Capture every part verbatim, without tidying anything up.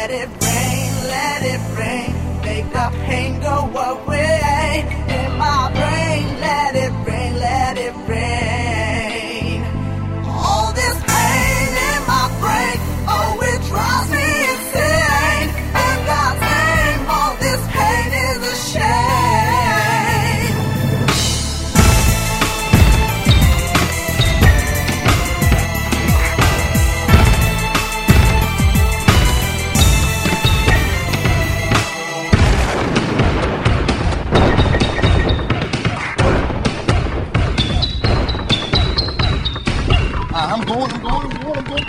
let it rain, let it rain, make the pain go away. In my brain, let it rain, let it rain. All this pain in my brain, oh, it drives me insane. And God's name, all this pain is a shame. I'm going, I'm going, I'm going, I'm going.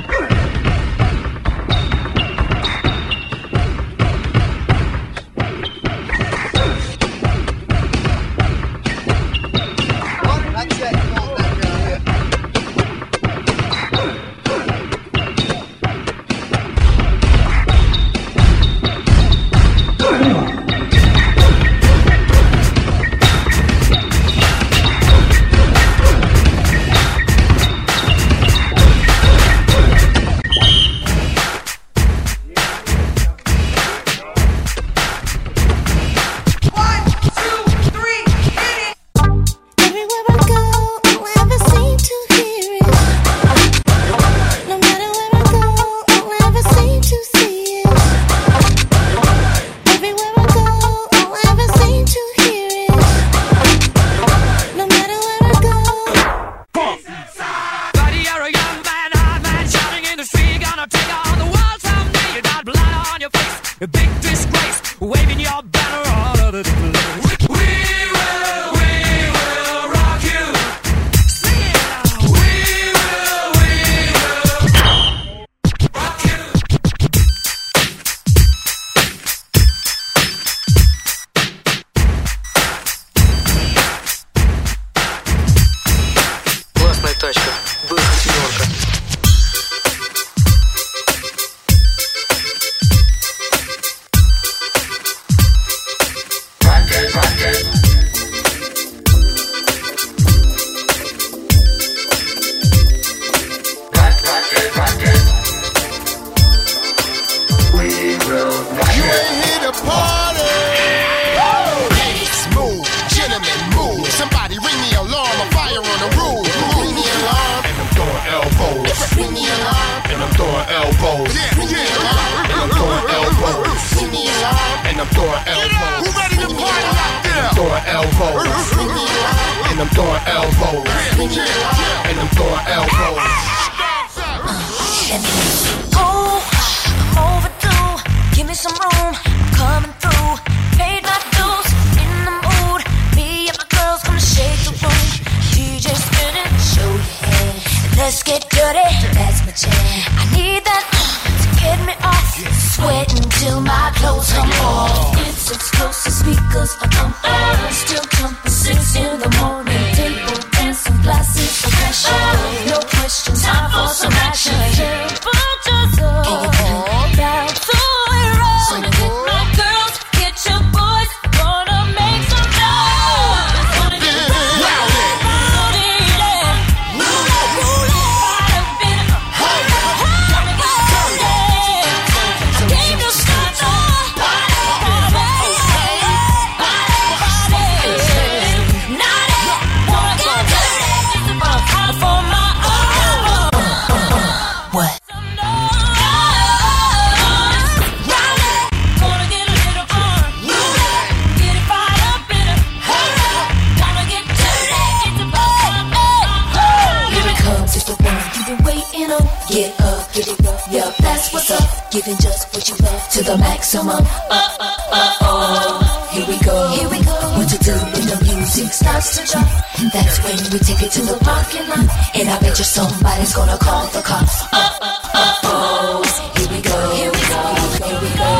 Giving just what you love to the maximum. Uh, uh, uh, oh. Here we go. Here we go. What to do when the music starts to jump? That's when we take it to the parking lot. And I bet you somebody's gonna call the cops. Uh, uh, uh, oh. Here we go. Here we go. Here we go.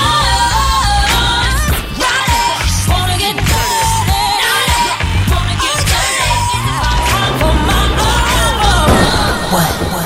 Wanna get dirty. Wanna get dirty. For my, oh, oh. What?